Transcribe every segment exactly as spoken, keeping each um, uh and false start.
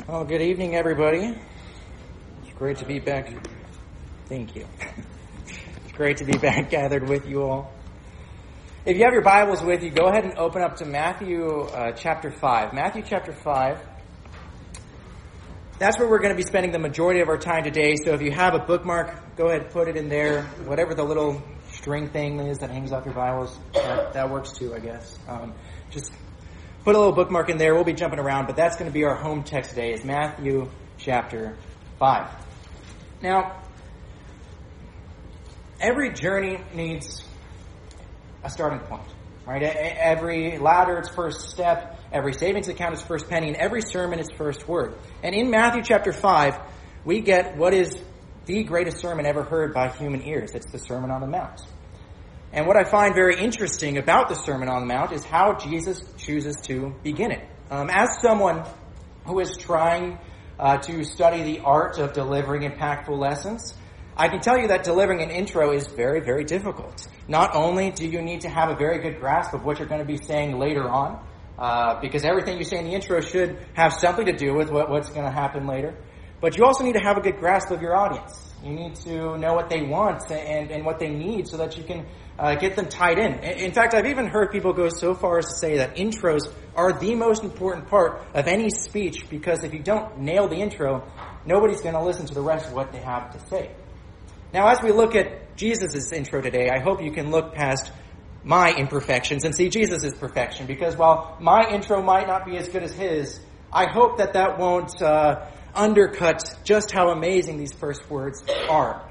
Well, good evening, everybody. It's great to be back. Thank you. It's great to be back gathered with you all. If you have your Bibles with you, go ahead and open up to Matthew uh, chapter five. Matthew chapter five. That's where we're going to be spending the majority of our time today. So if you have a bookmark, go ahead and put it in there. Whatever the little string thing is that hangs off your Bibles, that, that works too, I guess. Um, just put a little bookmark in there. We'll be jumping around, but that's going to be our home text today, is Matthew chapter five. Now, every journey needs a starting point, right? Every ladder, its first step. Every savings account, its first penny. And every sermon, its first word. And in Matthew chapter five, we get what is the greatest sermon ever heard by human ears. It's the Sermon on the Mount. And what I find very interesting about the Sermon on the Mount is how Jesus chooses to begin it. Um, as someone who is trying uh, to study the art of delivering impactful lessons, I can tell you that delivering an intro is very, very difficult. Not only do you need to have a very good grasp of what you're going to be saying later on, uh, because everything you say in the intro should have something to do with what, what's going to happen later, but you also need to have a good grasp of your audience. You need to know what they want and, and what they need so that you can uh, get them tied in. In fact, I've even heard people go so far as to say that intros are the most important part of any speech, because if you don't nail the intro, nobody's going to listen to the rest of what they have to say. Now, as we look at Jesus' intro today, I hope you can look past my imperfections and see Jesus' perfection, because while my intro might not be as good as his, I hope that that won't uh, undercut just how amazing these first words are.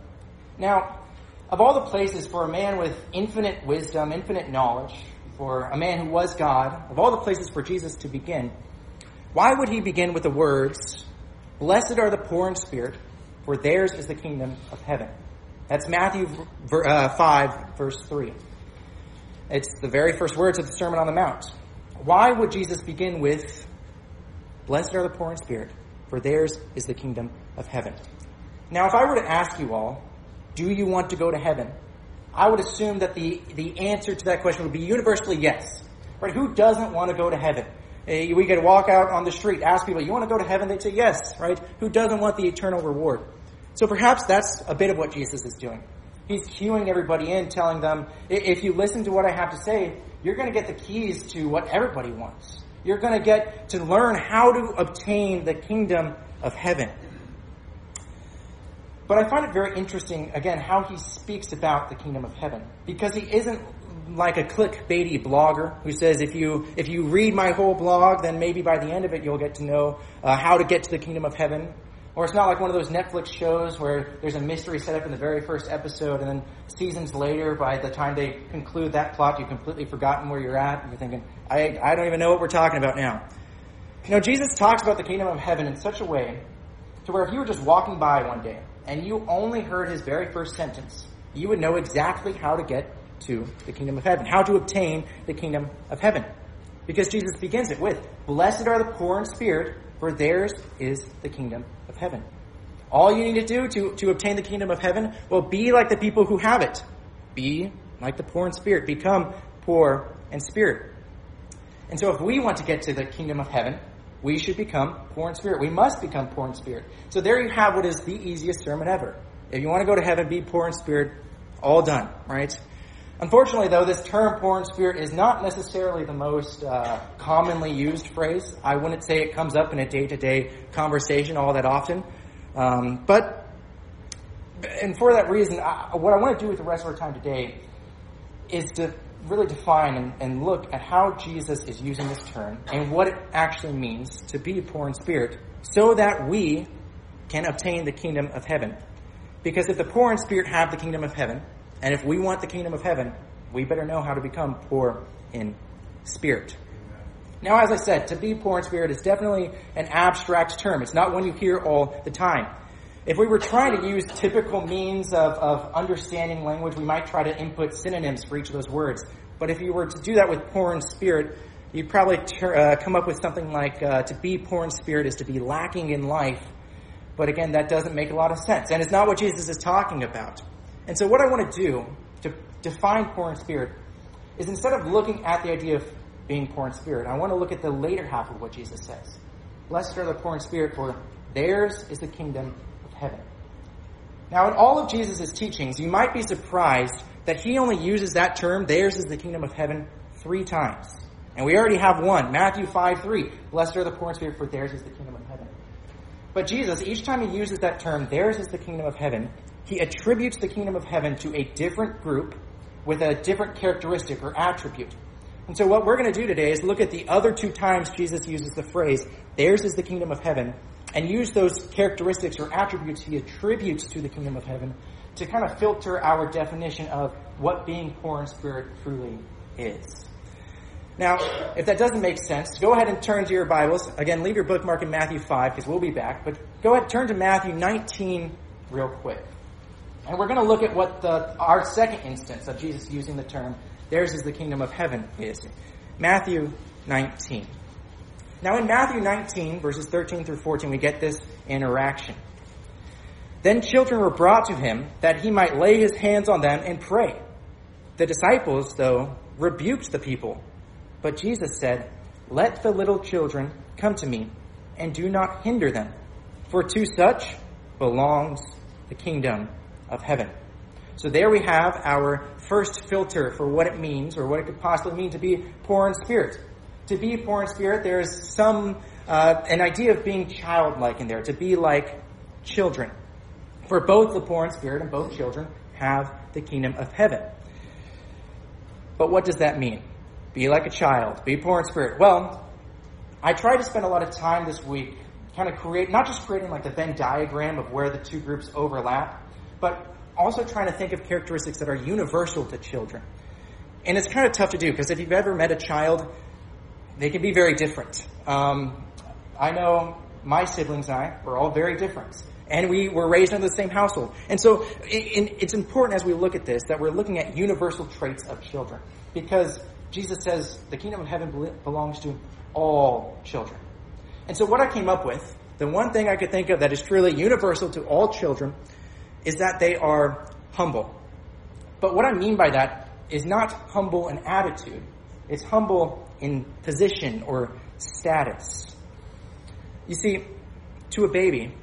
Now, of all the places for a man with infinite wisdom, infinite knowledge, for a man who was God, of all the places for Jesus to begin, why would he begin with the words, "Blessed are the poor in spirit, for theirs is the kingdom of heaven"? That's Matthew five, verse three. It's the very first words of the Sermon on the Mount. Why would Jesus begin with, "Blessed are the poor in spirit, for theirs is the kingdom of heaven"? Now, if I were to ask you all, do you want to go to heaven? I would assume that the, the answer to that question would be universally yes. Right? Who doesn't want to go to heaven? We could walk out on the street, ask people, "You want to go to heaven?" They'd say yes, right? Who doesn't want the eternal reward? So perhaps that's a bit of what Jesus is doing. He's cueing everybody in, telling them, if you listen to what I have to say, you're going to get the keys to what everybody wants. You're going to get to learn how to obtain the kingdom of heaven. But I find it very interesting, again, how he speaks about the kingdom of heaven. Because he isn't like a clickbaity blogger who says, if you if you read my whole blog, then maybe by the end of it you'll get to know uh, how to get to the kingdom of heaven. Or it's not like one of those Netflix shows where there's a mystery set up in the very first episode, and then seasons later, by the time they conclude that plot, you've completely forgotten where you're at, and you're thinking, I, I don't even know what we're talking about now. You know, Jesus talks about the kingdom of heaven in such a way to where if you were just walking by one day, and you only heard his very first sentence, you would know exactly how to get to the kingdom of heaven, how to obtain the kingdom of heaven. Because Jesus begins it with, "Blessed are the poor in spirit, for theirs is the kingdom of heaven." All you need to do to, to obtain the kingdom of heaven, well, be like the people who have it. Be like the poor in spirit. Become poor in spirit. And so if we want to get to the kingdom of heaven, we should become poor in spirit. We must become poor in spirit. So there you have what is the easiest sermon ever. If you want to go to heaven, be poor in spirit. All done, right? Unfortunately, though, this term "poor in spirit" is not necessarily the most uh, commonly used phrase. I wouldn't say it comes up in a day-to-day conversation all that often. Um, but, and for that reason, I, what I want to do with the rest of our time today is to really define and, and look at how Jesus is using this term and what it actually means to be poor in spirit, so that we can obtain the kingdom of heaven. Because if the poor in spirit have the kingdom of heaven, and if we want the kingdom of heaven, we better know how to become poor in spirit. Now, as I said, to be poor in spirit is definitely an abstract term. It's not one you hear all the time. If we were trying to use typical means of, of understanding language, we might try to input synonyms for each of those words. But if you were to do that with poor in spirit, you'd probably ter- uh, come up with something like, uh, to be poor in spirit is to be lacking in life. But again, that doesn't make a lot of sense. And it's not what Jesus is talking about. And so what I want to do to define poor in spirit is, instead of looking at the idea of being poor in spirit, I want to look at the later half of what Jesus says. Blessed are the poor in spirit, for theirs is the kingdom of heaven. Now, in all of Jesus' teachings, you might be surprised that he only uses that term, theirs is the kingdom of heaven, three times. And we already have one, Matthew five three. Blessed are the poor in spirit, for theirs is the kingdom of heaven. But Jesus, each time he uses that term, theirs is the kingdom of heaven, he attributes the kingdom of heaven to a different group with a different characteristic or attribute. And so what we're going to do today is look at the other two times Jesus uses the phrase, theirs is the kingdom of heaven, and use those characteristics or attributes he attributes to the kingdom of heaven to kind of filter our definition of what being poor in spirit truly is. Now, if that doesn't make sense, go ahead and turn to your Bibles. Again, leave your bookmark in Matthew five because we'll be back. But go ahead and turn to Matthew nineteen real quick. And we're going to look at what the our second instance of Jesus using the term, theirs is the kingdom of heaven, is. Matthew nineteen. Now in Matthew nineteen, verses thirteen through fourteen, we get this interaction. Then children were brought to him that he might lay his hands on them and pray. The disciples, though, rebuked the people. But Jesus said, let the little children come to me, and do not hinder them, for to such belongs the kingdom of heaven. So there we have our first filter for what it means, or what it could possibly mean to be poor in spirit. To be poor in spirit, there is some, uh, an idea of being childlike in there, to be like children. For both the poor in spirit and both children have the kingdom of heaven. But what does that mean? Be like a child, be poor in spirit. Well, I tried to spend a lot of time this week kind of create, not just creating like the Venn diagram of where the two groups overlap, but also trying to think of characteristics that are universal to children. And it's kind of tough to do because if you've ever met a child, they can be very different. Um, I know my siblings and I were all very different. And we were raised in the same household. And so it's important as we look at this that we're looking at universal traits of children. Because Jesus says the kingdom of heaven belongs to all children. And so what I came up with, the one thing I could think of that is truly universal to all children, is that they are humble. But what I mean by that is not humble in attitude. It's humble in position or status. You see, to a baby,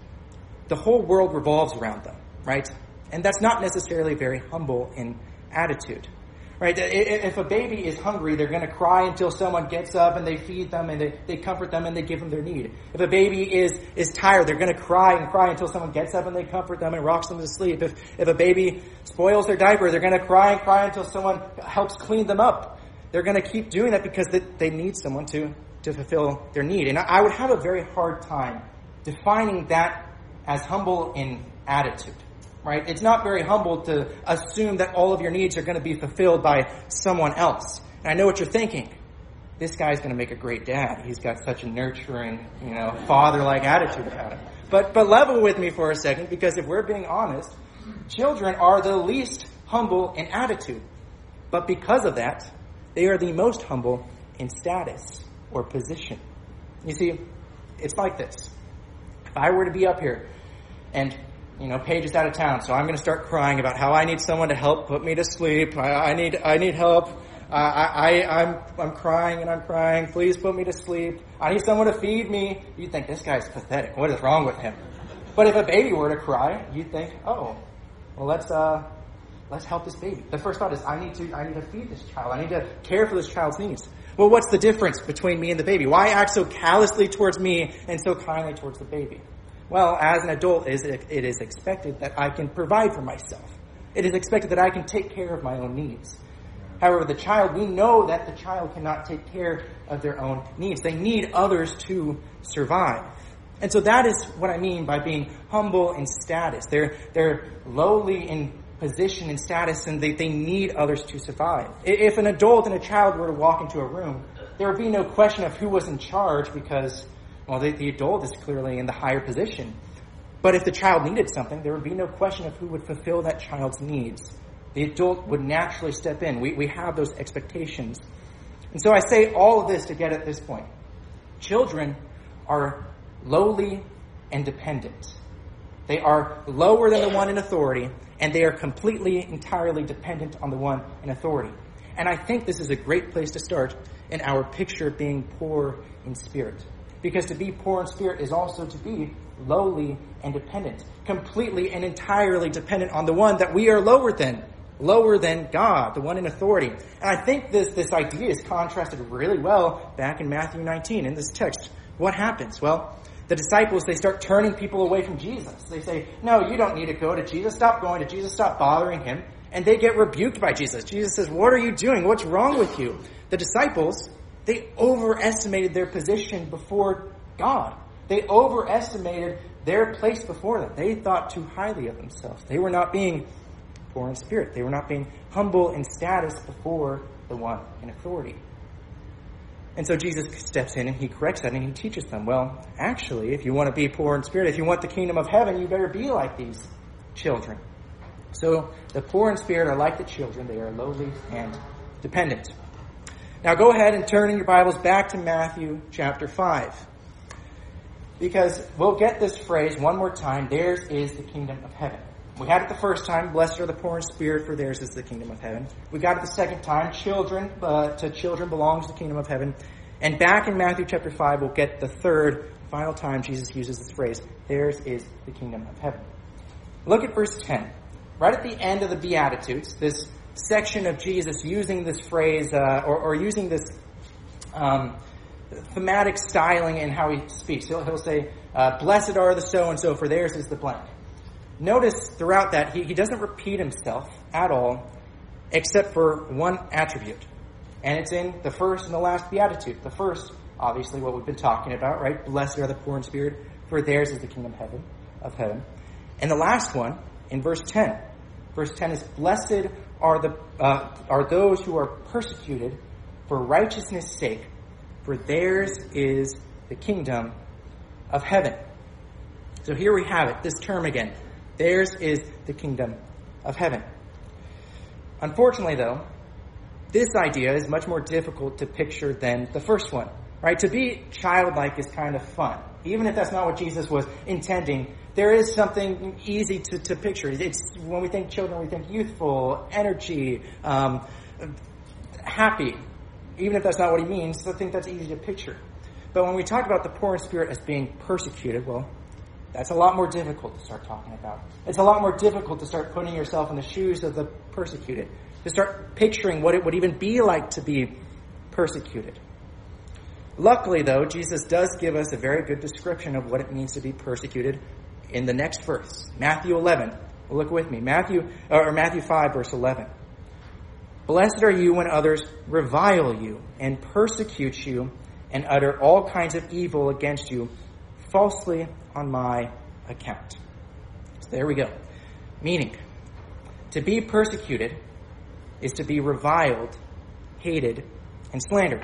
the whole world revolves around them, right? And that's not necessarily very humble in attitude, right? If a baby is hungry, they're going to cry until someone gets up and they feed them and they, they comfort them and they give them their need. If a baby is, is tired, they're going to cry and cry until someone gets up and they comfort them and rocks them to sleep. If, if a baby spoils their diaper, they're going to cry and cry until someone helps clean them up. They're going to keep doing that because they, they need someone to, to fulfill their need. And I, I would have a very hard time defining that as humble in attitude, right? It's not very humble to assume that all of your needs are going to be fulfilled by someone else. And I know what you're thinking. This guy's going to make a great dad. He's got such a nurturing, you know, father-like attitude about him. But, but level with me for a second, because if we're being honest, children are the least humble in attitude. But because of that, they are the most humble in status or position. You see, it's like this. If I were to be up here, and, you know, Paige is out of town, so I'm going to start crying about how I need someone to help put me to sleep. I, I need, I need help. Uh, I, I, I'm, I'm crying and I'm crying. Please put me to sleep. I need someone to feed me. You'd think this guy's pathetic. What is wrong with him? But if a baby were to cry, you'd think, oh, well, let's, uh, let's help this baby. The first thought is, I need to, I need to feed this child. I need to care for this child's needs. Well, what's the difference between me and the baby? Why act so callously towards me and so kindly towards the baby? Well, as an adult, it is expected that I can provide for myself. It is expected that I can take care of my own needs. However, the child, we know that the child cannot take care of their own needs. They need others to survive. And so that is what I mean by being humble in status. They're, they're lowly in position and status, and they, they need others to survive. If an adult and a child were to walk into a room, there would be no question of who was in charge because, well, the, the adult is clearly in the higher position. But if the child needed something, there would be no question of who would fulfill that child's needs. The adult would naturally step in. We, we have those expectations. And so I say all of this to get at this point. Children are lowly and dependent. They are lower than the one in authority, and they are completely, entirely dependent on the one in authority. And I think this is a great place to start in our picture of being poor in spirit. Because to be poor in spirit is also to be lowly and dependent, completely and entirely dependent on the one that we are lower than, lower than God, the one in authority. And I think this, this idea is contrasted really well back in Matthew nineteen in this text. What happens? Well, the disciples, they start turning people away from Jesus. They say, no, you don't need to go to Jesus. Stop going to Jesus. Stop bothering him. And they get rebuked by Jesus. Jesus says, what are you doing? What's wrong with you? The disciples, they overestimated their position before God. They overestimated their place before them. They thought too highly of themselves. They were not being poor in spirit. They were not being humble in status before the one in authority. And so Jesus steps in and he corrects that and he teaches them, well, actually, if you want to be poor in spirit, if you want the kingdom of heaven, you better be like these children. So the poor in spirit are like the children. They are lowly and dependent. Now go ahead and turn in your Bibles back to Matthew chapter five. Because we'll get this phrase one more time, theirs is the kingdom of heaven. We had it the first time, blessed are the poor in spirit, for theirs is the kingdom of heaven. We got it the second time, children, uh, to children belongs the kingdom of heaven. And back in Matthew chapter five, we'll get the third, final time Jesus uses this phrase, theirs is the kingdom of heaven. Look at verse ten. Right at the end of the Beatitudes, this section of Jesus using this phrase, uh, or, or using this um, thematic styling in how he speaks. He'll, he'll say, uh, blessed are the so-and-so, for theirs is the blank. Notice throughout that, he, he doesn't repeat himself at all, except for one attribute. And it's in the first and the last Beatitude. The first, obviously, what we've been talking about, right? Blessed are the poor in spirit, for theirs is the kingdom of heaven. Of heaven. And the last one, in verse ten. Verse ten is, blessed are the uh, are those who are persecuted for righteousness' sake, for theirs is the kingdom of heaven. So here we have it, this term again. Theirs is the kingdom of heaven. Unfortunately, though, this idea is much more difficult to picture than the first one. Right? To be childlike is kind of fun. Even if that's not what Jesus was intending, there is something easy to, to picture. It's when we think children, we think youthful, energy, um, happy. Even if that's not what he means, I think that's easy to picture. But when we talk about the poor in spirit as being persecuted, well, that's a lot more difficult to start talking about. It's a lot more difficult to start putting yourself in the shoes of the persecuted, to start picturing what it would even be like to be persecuted. Luckily, though, Jesus does give us a very good description of what it means to be persecuted in the next verse, Matthew eleven. Well, look with me, Matthew or Matthew five, verse eleven. Blessed are you when others revile you and persecute you and utter all kinds of evil against you falsely on my account. So there we go. Meaning, to be persecuted is to be reviled, hated, and slandered.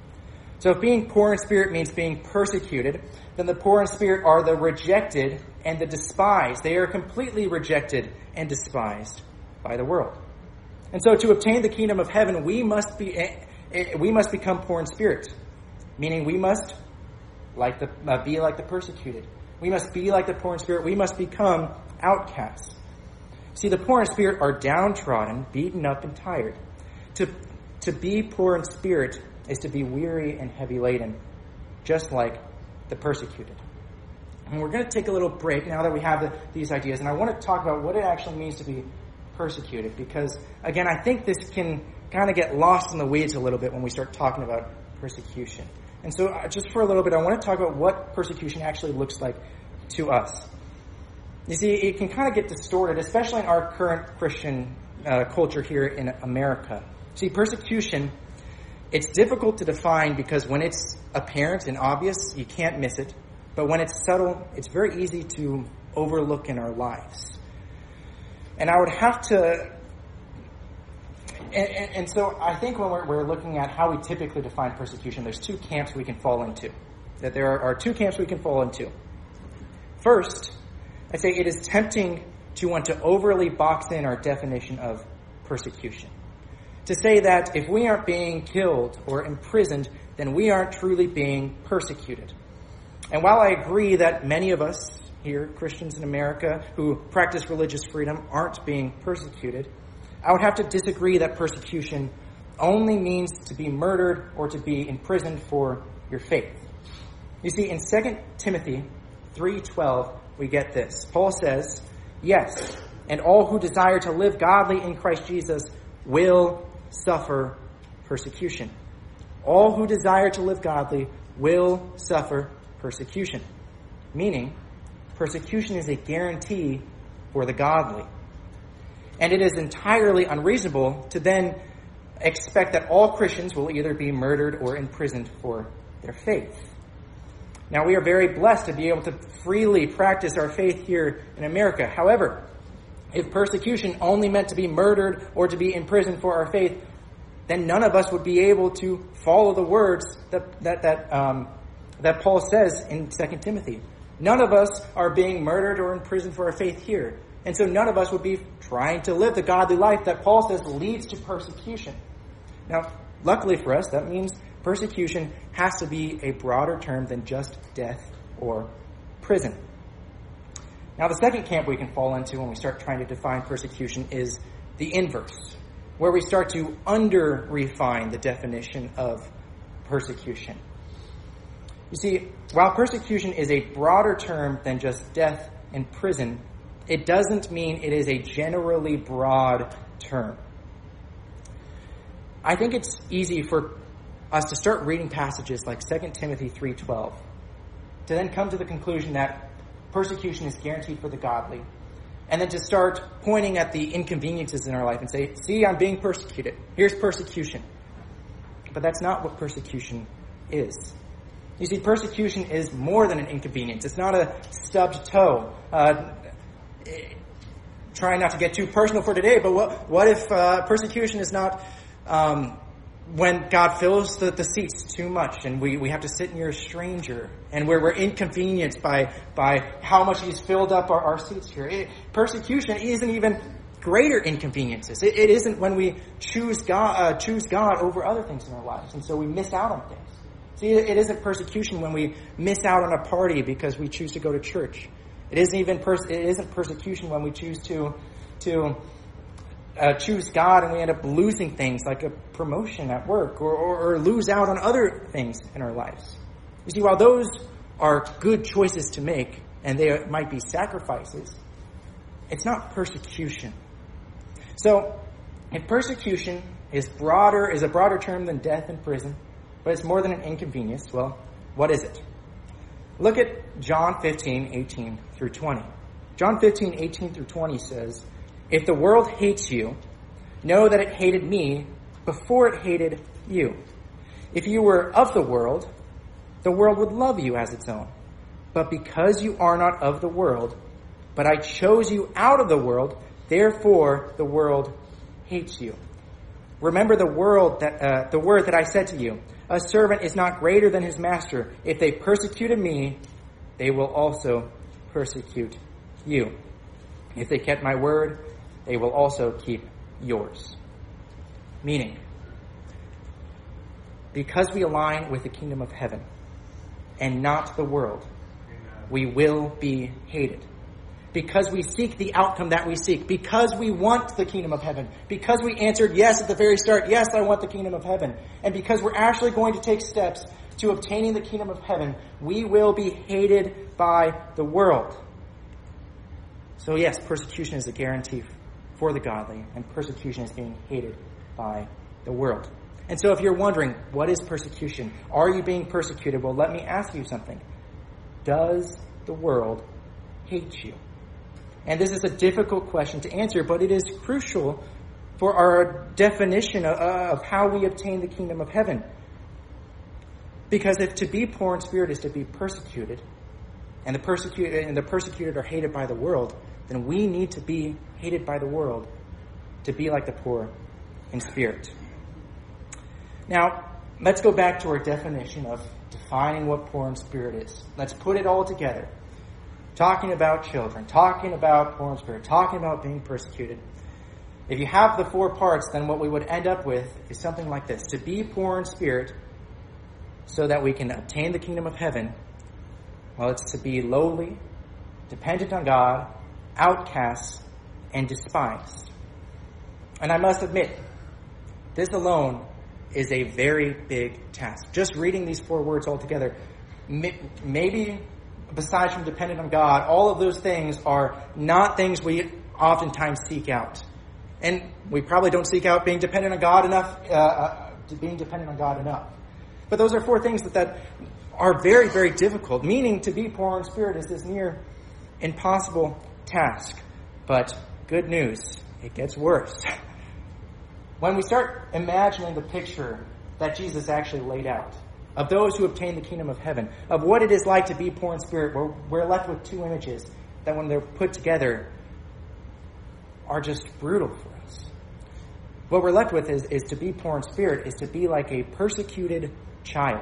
So if being poor in spirit means being persecuted, then the poor in spirit are the rejected and the despised. They are completely rejected and despised by the world. And so to obtain the kingdom of heaven, we must be we must become poor in spirit, meaning we must like the uh, be like the persecuted. We must be like the poor in spirit. We must become outcasts. See, the poor in spirit are downtrodden, beaten up, and tired. To to be poor in spirit is to be weary and heavy laden, just like the persecuted. And we're going to take a little break now that we have the, these ideas, and I want to talk about what it actually means to be persecuted, because, again, I think this can kind of get lost in the weeds a little bit when we start talking about persecution. And so uh, just for a little bit, I want to talk about what persecution actually looks like to us. You see, it can kind of get distorted, especially in our current Christian uh, culture here in America. See, persecution, it's difficult to define because when it's apparent and obvious, you can't miss it. But when it's subtle, it's very easy to overlook in our lives. And I would have to... And, and, and so I think when we're, we're looking at how we typically define persecution, there's two camps we can fall into. That there are, are two camps we can fall into. First, I'd say it is tempting to want to overly box in our definition of persecution. To say that if we aren't being killed or imprisoned, then we aren't truly being persecuted. And while I agree that many of us here, Christians in America, who practice religious freedom, aren't being persecuted, I would have to disagree that persecution only means to be murdered or to be imprisoned for your faith. You see, in Second Timothy three twelve, we get this. Paul says, yes, and all who desire to live godly in Christ Jesus will suffer persecution. All who desire to live godly will suffer persecution. Meaning, persecution is a guarantee for the godly. And it is entirely unreasonable to then expect that all Christians will either be murdered or imprisoned for their faith. Now, we are very blessed to be able to freely practice our faith here in America. However, if persecution only meant to be murdered or to be imprisoned for our faith, then none of us would be able to follow the words that that that, um, that Paul says in Second Timothy. None of us are being murdered or imprisoned for our faith here. And so none of us would be trying to live the godly life that Paul says leads to persecution. Now, luckily for us, that means persecution has to be a broader term than just death or prison. Now, the second camp we can fall into when we start trying to define persecution is the inverse, where we start to under-refine the definition of persecution. You see, while persecution is a broader term than just death and prison, it doesn't mean it is a generally broad term. I think it's easy for us to start reading passages like Second Timothy three twelve to then come to the conclusion that persecution is guaranteed for the godly, and then to start pointing at the inconveniences in our life and say, see, I'm being persecuted. Here's persecution. But that's not what persecution is. You see, persecution is more than an inconvenience. It's not a stubbed toe. Uh, trying not to get too personal for today, but what, what if uh, persecution is not um, when God fills the, the seats too much and we, we have to sit near a stranger and where we're inconvenienced by by how much he's filled up our, our seats here. It, persecution isn't even greater inconveniences. It, it isn't when we choose God, uh, choose God over other things in our lives, and so we miss out on things. See, it isn't persecution when we miss out on a party because we choose to go to church. It isn't even pers- it isn't persecution when we choose to to uh, choose God and we end up losing things like a promotion at work or, or, or lose out on other things in our lives. You see, while those are good choices to make and they might be sacrifices, it's not persecution. So, if persecution is broader is a broader term than death and prison, but it's more than an inconvenience, well, what is it? Look at John fifteen, eighteen through twenty. John fifteen, eighteen through twenty says, if the world hates you, know that it hated me before it hated you. If you were of the world, the world would love you as its own. But because you are not of the world, but I chose you out of the world, therefore the world hates you. Remember the world that uh, the word that I said to you, a servant is not greater than his master. If they persecuted me, they will also persecute you. If they kept my word, they will also keep yours. Meaning, because we align with the kingdom of heaven and not the world, we will be hated. Because we seek the outcome that we seek. Because we want the kingdom of heaven. Because we answered yes at the very start, yes, I want the kingdom of heaven. And because we're actually going to take steps to obtaining the kingdom of heaven, we will be hated by the world. So yes, persecution is a guarantee for the godly, and persecution is being hated by the world. And so if you're wondering, what is persecution? Are you being persecuted? Well, let me ask you something. Does the world hate you? And this is a difficult question to answer, but it is crucial for our definition of, of how we obtain the kingdom of heaven. Because if to be poor in spirit is to be persecuted, and the persecuted and the persecuted are hated by the world, then we need to be hated by the world to be like the poor in spirit. Now, let's go back to our definition of defining what poor in spirit is. Let's put it all together. Talking about children, talking about poor in spirit, talking about being persecuted. If you have the four parts, then what we would end up with is something like this. To be poor in spirit so that we can obtain the kingdom of heaven, well, it's to be lowly, dependent on God, outcasts, and despised. And I must admit, this alone is a very big task. Just reading these four words all together maybe besides from dependent on God, all of those things are not things we oftentimes seek out. And we probably don't seek out being dependent on God enough, uh, uh, being dependent on God enough. But those are four things that, that are very, very difficult. Meaning to be poor in spirit is this near impossible task. But good news, it gets worse. When we start imagining the picture that Jesus actually laid out of those who obtain the kingdom of heaven, of what it is like to be poor in spirit, we're, we're left with two images that when they're put together are just brutal for us. What we're left with is, is to be poor in spirit is to be like a persecuted child.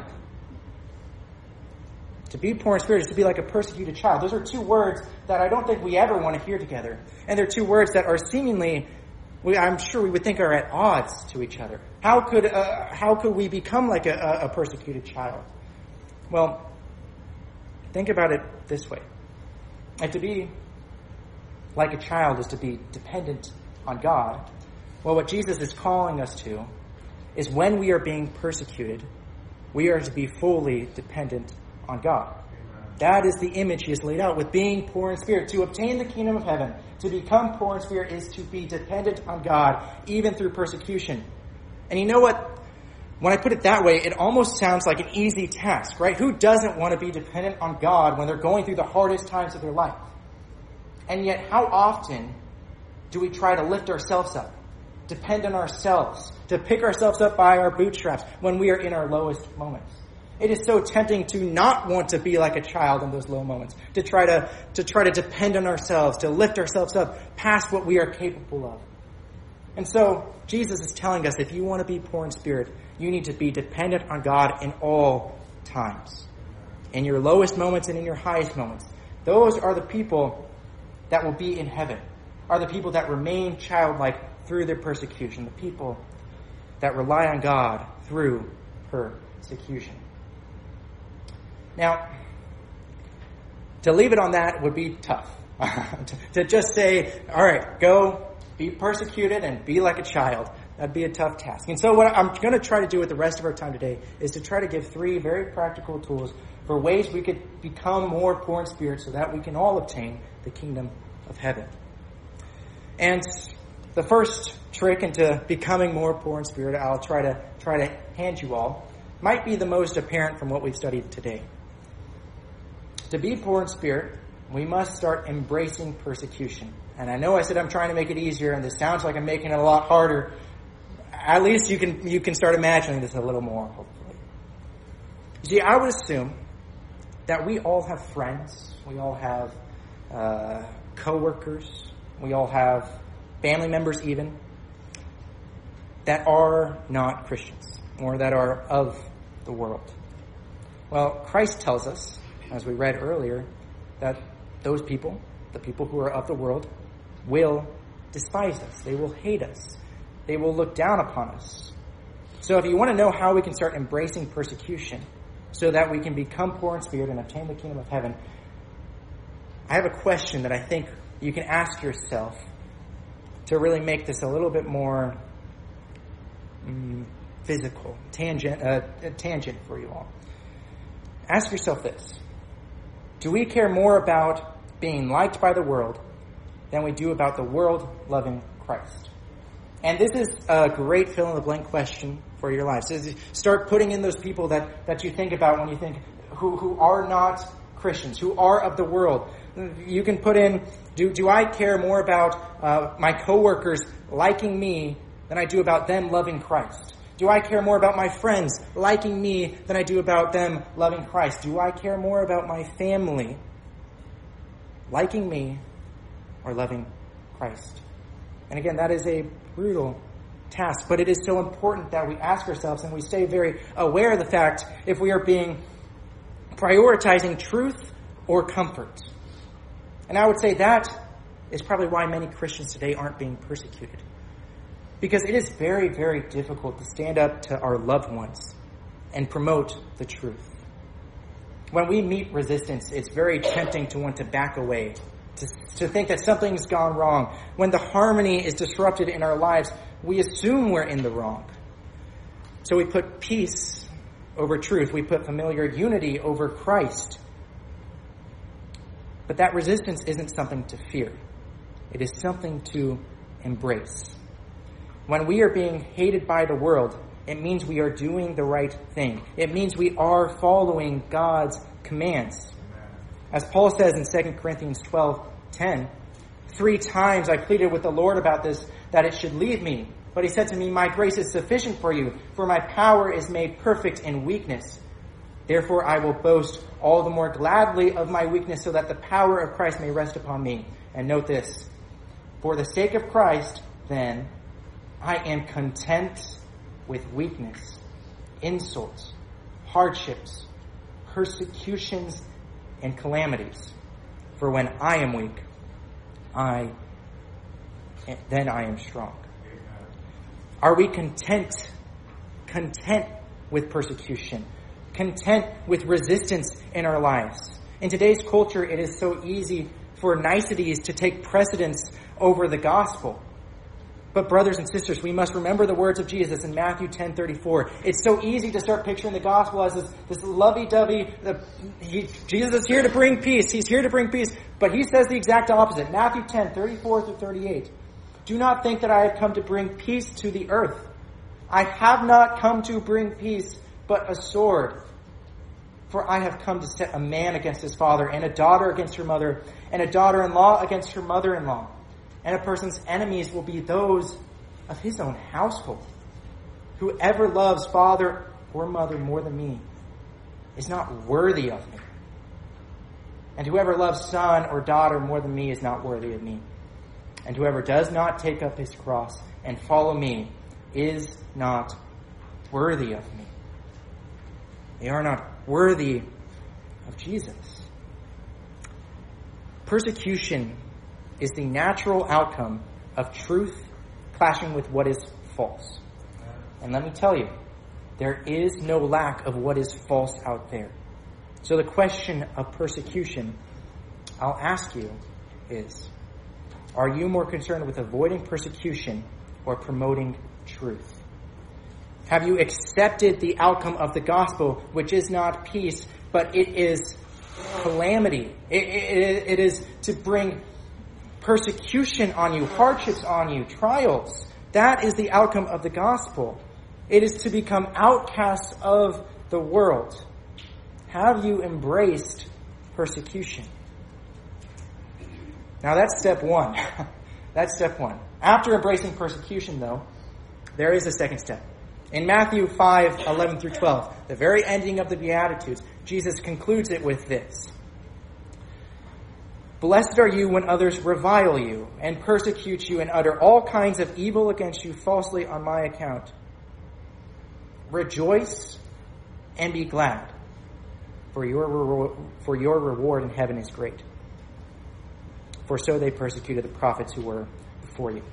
To be poor in spirit is to be like a persecuted child. Those are two words that I don't think we ever want to hear together. And they're two words that are seemingly, we, I'm sure we would think are at odds to each other. How could uh, how could we become like a, a persecuted child? Well, think about it this way. And to be like a child is to be dependent on God. Well, what Jesus is calling us to is when we are being persecuted, we are to be fully dependent on God. That is the image he has laid out with being poor in spirit. To obtain the kingdom of heaven, to become poor in spirit is to be dependent on God, even through persecution. And you know what? When I put it that way, it almost sounds like an easy task, right? Who doesn't want to be dependent on God when they're going through the hardest times of their life? And yet, how often do we try to lift ourselves up, depend on ourselves, to pick ourselves up by our bootstraps when we are in our lowest moments? It is so tempting to not want to be like a child in those low moments, to try to, to try to depend on ourselves, to lift ourselves up past what we are capable of. And so, Jesus is telling us, if you want to be poor in spirit, you need to be dependent on God in all times. In your lowest moments and in your highest moments. Those are the people that will be in heaven, are the people that remain childlike through their persecution, the people that rely on God through persecution. Now, to leave it on that would be tough. To just say, all right, go be persecuted and be like a child. That'd be a tough task. And so what I'm going to try to do with the rest of our time today is to try to give three very practical tools for ways we could become more poor in spirit so that we can all obtain the kingdom of heaven. And the first trick into becoming more poor in spirit, I'll try to try to hand you all, might be the most apparent from what we've studied today. To be poor in spirit, we must start embracing persecution. And I know I said I'm trying to make it easier, and this sounds like I'm making it a lot harder. At least you can you can start imagining this a little more, hopefully. You see, I would assume that we all have friends, we all have uh, co-workers, we all have family members even, that are not Christians, or that are of the world. Well, Christ tells us, as we read earlier, that those people, the people who are of the world, will despise us. They will hate us. They will look down upon us. So if you want to know how we can start embracing persecution so that we can become poor in spirit and obtain the kingdom of heaven, I have a question that I think you can ask yourself to really make this a little bit more um, physical, tangent, uh, tangent for you all. Ask yourself this. Do we care more about being liked by the world than we do about the world loving Christ? And this is a great fill-in-the-blank question for your lives. Is start putting in those people that, that you think about when you think who, who are not Christians, who are of the world. You can put in, do, do I care more about uh, my coworkers liking me than I do about them loving Christ? Do I care more about my friends liking me than I do about them loving Christ? Do I care more about my family liking me or loving Christ? And again, that is a brutal task, but it is so important that we ask ourselves and we stay very aware of the fact if we are being prioritizing truth or comfort. And I would say that is probably why many Christians today aren't being persecuted. Because it is very, very difficult to stand up to our loved ones and promote the truth. When we meet resistance, it's very tempting to want to back away, to, to think that something's gone wrong. When the harmony is disrupted in our lives, we assume we're in the wrong. So we put peace over truth. We put familiar unity over Christ. But that resistance isn't something to fear. It is something to embrace. When we are being hated by the world, it means we are doing the right thing. It means we are following God's commands. As Paul says in Second Corinthians twelve ten, three times I pleaded with the Lord about this, that it should leave me. But he said to me, my grace is sufficient for you, for my power is made perfect in weakness. Therefore I will boast all the more gladly of my weakness, so that the power of Christ may rest upon me. And note this, for the sake of Christ, then, I am content with weakness, insults, hardships, persecutions, and calamities. For when I am weak, I then I am strong. Are we content, content with persecution, content with resistance in our lives? In today's culture, it is so easy for niceties to take precedence over the gospel. But brothers and sisters, we must remember the words of Jesus in Matthew ten thirty-four. It's so easy to start picturing the gospel as this, this lovey-dovey, the, he, Jesus is here to bring peace. He's here to bring peace. But he says the exact opposite. Matthew ten thirty-four through thirty-eight. Do not think that I have come to bring peace to the earth. I have not come to bring peace, but a sword. For I have come to set a man against his father, and a daughter against her mother, and a daughter-in-law against her mother-in-law. And a person's enemies will be those of his own household. Whoever loves father or mother more than me is not worthy of me. And whoever loves son or daughter more than me is not worthy of me. And whoever does not take up his cross and follow me is not worthy of me. They are not worthy of Jesus. Persecution is the natural outcome of truth clashing with what is false. And let me tell you, there is no lack of what is false out there. So the question of persecution, I'll ask you, is, are you more concerned with avoiding persecution or promoting truth? Have you accepted the outcome of the gospel, which is not peace, but it is calamity? It, it, it is to bring persecution on you, hardships on you, trials. That is the outcome of the gospel. It is to become outcasts of the world. Have you embraced persecution? Now that's step one. That's step one. After embracing persecution, though, there is a second step. In Matthew five eleven through twelve, the very ending of the Beatitudes, Jesus concludes it with this. Blessed are you when others revile you and persecute you and utter all kinds of evil against you falsely on my account. Rejoice and be glad, for your reward, for your reward in heaven is great. For so they persecuted the prophets who were before you.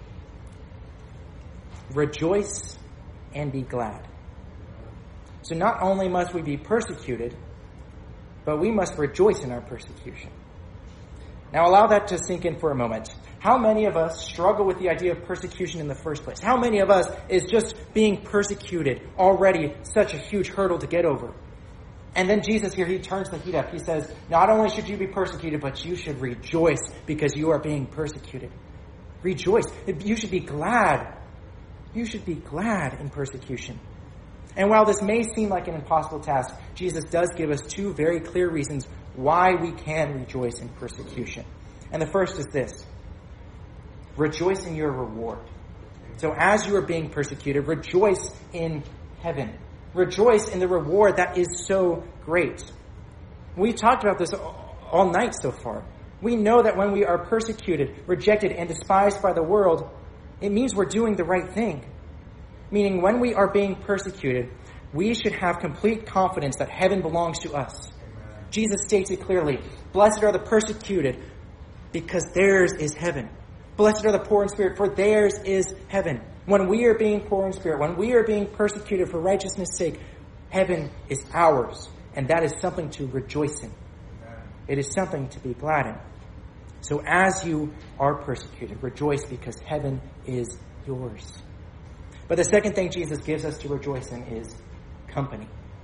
Rejoice and be glad. So not only must we be persecuted, but we must rejoice in our persecution. Now allow that to sink in for a moment. How many of us struggle with the idea of persecution in the first place? How many of us is just being persecuted already such a huge hurdle to get over? And then Jesus here, he turns the heat up. He says, not only should you be persecuted, but you should rejoice because you are being persecuted. Rejoice. You should be glad. You should be glad in persecution. And while this may seem like an impossible task, Jesus does give us two very clear reasons why we can rejoice in persecution. And the first is this. Rejoice in your reward. So as you are being persecuted, rejoice in heaven. Rejoice in the reward that is so great. We talked about this all night so far. We know that when we are persecuted, rejected, and despised by the world, it means we're doing the right thing. Meaning when we are being persecuted, we should have complete confidence that heaven belongs to us. Amen. Jesus states it clearly. Blessed are the persecuted, because theirs is heaven. Blessed are the poor in spirit, for theirs is heaven. When we are being poor in spirit, when we are being persecuted for righteousness' sake, heaven is ours. And that is something to rejoice in. Amen. It is something to be glad in. So as you are persecuted, rejoice because heaven is yours. But the second thing Jesus gives us to rejoice in is company.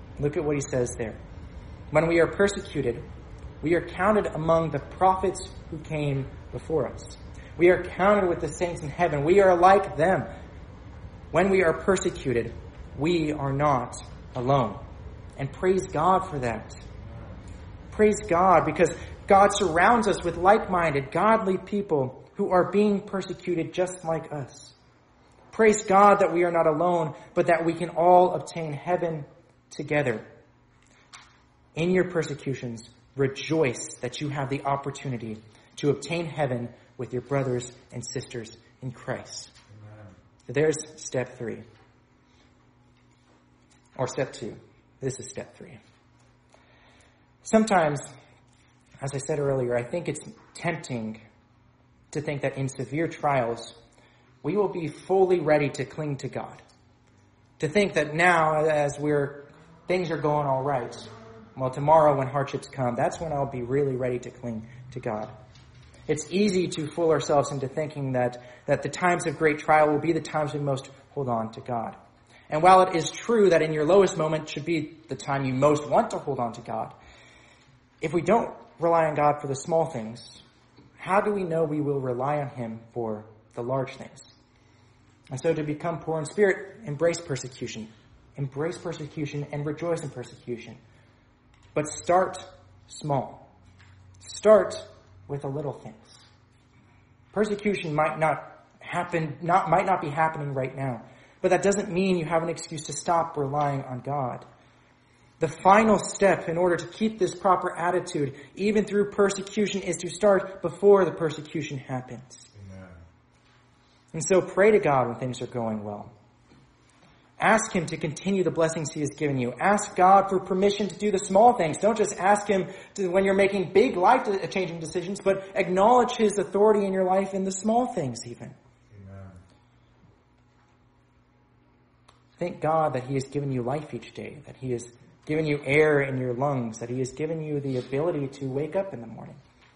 Look at what he says there. When we are persecuted, we are counted among the prophets who came before us. We are counted with the saints in heaven. We are like them. When we are persecuted, we are not alone. And praise God for that. Praise God, because God surrounds us with like-minded, godly people who are being persecuted just like us. Praise God that we are not alone, but that we can all obtain heaven together. In your persecutions, rejoice that you have the opportunity to obtain heaven with your brothers and sisters in Christ. Amen. So there's step three. Or step two. This is step three. Sometimes, as I said earlier, I think it's tempting to think that in severe trials, we will be fully ready to cling to God. To think that now, as we're things are going all right, well, tomorrow when hardships come, that's when I'll be really ready to cling to God. It's easy to fool ourselves into thinking that, that the times of great trial will be the times we most hold on to God. And while it is true that in your lowest moment should be the time you most want to hold on to God, if we don't rely on God for the small things, how do we know we will rely on him for the large things? And so to become poor in spirit, embrace persecution. Embrace persecution and rejoice in persecution. But start small. Start with the little things. Persecution might not happen, not, might not be happening right now, but that doesn't mean you have an excuse to stop relying on God. The final step in order to keep this proper attitude, even through persecution, is to start before the persecution happens. Amen. And so pray to God when things are going well. Ask him to continue the blessings he has given you. Ask God for permission to do the small things. Don't just ask him to, when you're making big life-changing decisions, but acknowledge his authority in your life in the small things even. Amen. Thank God that he has given you life each day, that he has given you air in your lungs, that he has given you the ability to wake up in the morning.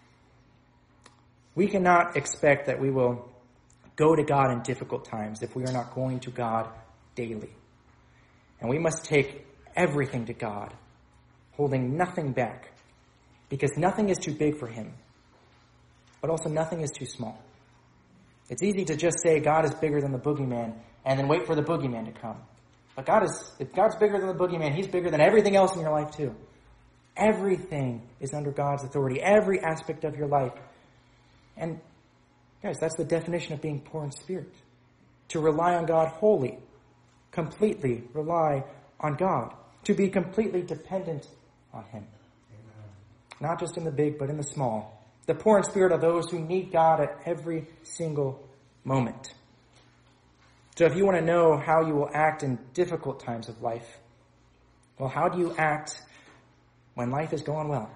We cannot expect that we will go to God in difficult times if we are not going to God daily. And we must take everything to God, holding nothing back, because nothing is too big for him, but also nothing is too small. It's easy to just say God is bigger than the boogeyman and then wait for the boogeyman to come. But God is, if God's bigger than the boogeyman, he's bigger than everything else in your life too. Everything is under God's authority, every aspect of your life. And guys, that's the definition of being poor in spirit. To rely on God wholly, completely rely on God. To be completely dependent on him. Amen. Not just in the big, but in the small. The poor in spirit are those who need God at every single moment. So if you want to know how you will act in difficult times of life, well, how do you act when life is going well?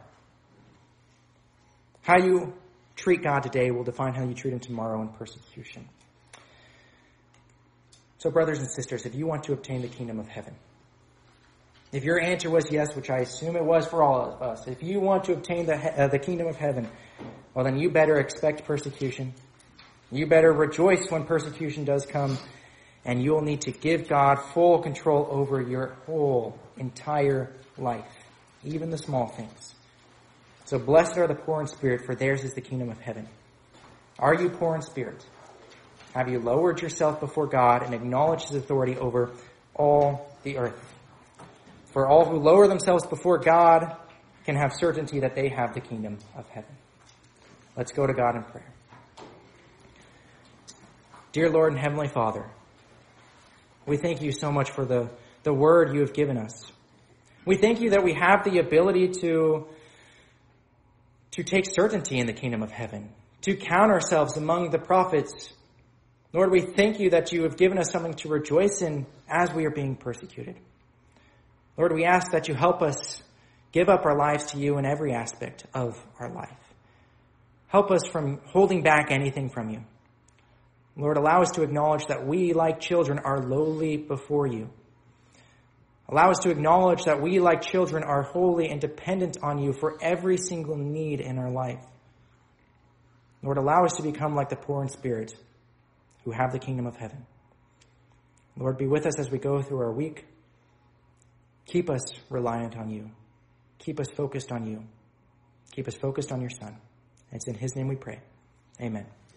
How you treat God today will define how you treat him tomorrow in persecution. So brothers and sisters, if you want to obtain the kingdom of heaven, if your answer was yes, which I assume it was for all of us, if you want to obtain the, uh, the kingdom of heaven, well then you better expect persecution. You better rejoice when persecution does come, and you'll need to give God full control over your whole entire life, even the small things. So blessed are the poor in spirit, for theirs is the kingdom of heaven. Are you poor in spirit? Have you lowered yourself before God and acknowledged his authority over all the earth? For all who lower themselves before God can have certainty that they have the kingdom of heaven. Let's go to God in prayer. Dear Lord and Heavenly Father, we thank you so much for the, the word you have given us. We thank you that we have the ability to, to take certainty in the kingdom of heaven, to count ourselves among the prophets. Lord, we thank you that you have given us something to rejoice in as we are being persecuted. Lord, we ask that you help us give up our lives to you in every aspect of our life. Help us from holding back anything from you. Lord, allow us to acknowledge that we, like children, are lowly before you. Allow us to acknowledge that we, like children, are holy and dependent on you for every single need in our life. Lord, allow us to become like the poor in spirit, who have the kingdom of heaven. Lord, be with us as we go through our week. Keep us reliant on you. Keep us focused on you. Keep us focused on your Son. It's in his name we pray. Amen.